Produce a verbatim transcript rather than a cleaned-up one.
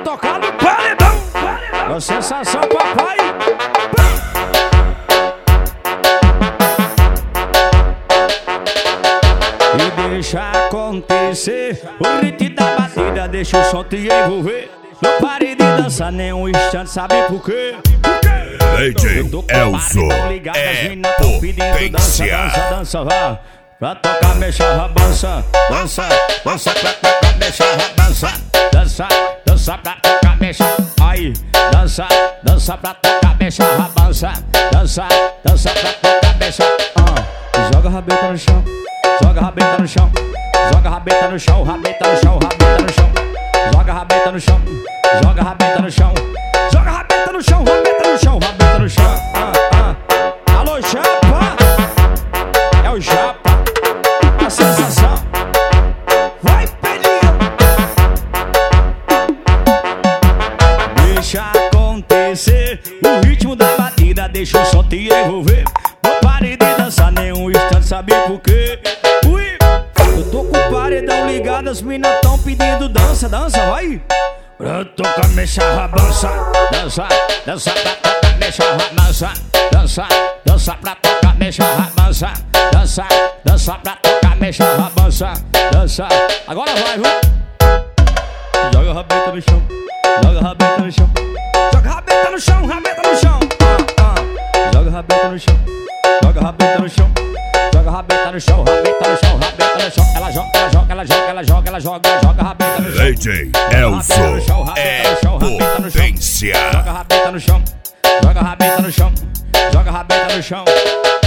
tocar no paredão. A sensação, papai. E deixa acontecer o ritmo da batida, deixa o som te envolver. Não pare de dançar nem um instante, sabe por quê? D J Elzo é potência. Dança, dança, vá. Pra tocar, mexa, rabança. Dança, dança, pra tocar, mexa, rabança. Dança, dança, pra tocar, mexa. Aí, dança, dança, pra tocar, mexa, rabança. Dança, dança, pra tocar, mexa. Ah, joga a rabeta no chão, joga a rabeta no chão, joga a rabeta no chão, rabeta no chão, rabeta no chão. Joga a rabeta no chão, joga a rabeta no chão, joga a rabeta no chão, rabeta no chão, rabeta no chão. Ah, ah. Alô, Japa, é o Japa, a sensação. Vai, pelinho. Deixa acontecer o ritmo da batida, deixa o som te envolver. Não pare de dançar nenhum instante, sabe por quê? Ui, eu tô com o paredão ligado, as minas tão pedindo dança, dança, vai. Pra tocar, mexa, rabança. Dança, dança, pra tocar, mexa, rabança. Dança, dança, pra tocar, mexa, rabança. Dança, dança, pra tocar, mexa, rabança. Dança, agora vai, viu? Joga a rabeta no chão, joga a rabeta no chão, joga a rabeta no chão, rabeta no chão. Ah, ah. Joga a rabeta no chão, joga a rabeta no chão, joga a rabeta no chão, rabeta no chão, rabeta no chão. Ela joga, ela joga, ela joga, ela joga, ela joga, joga a rabeta no chão. D J Elzo é potência. Joga a rabeta no chão, joga a rabeta no chão, joga a rabeta no chão.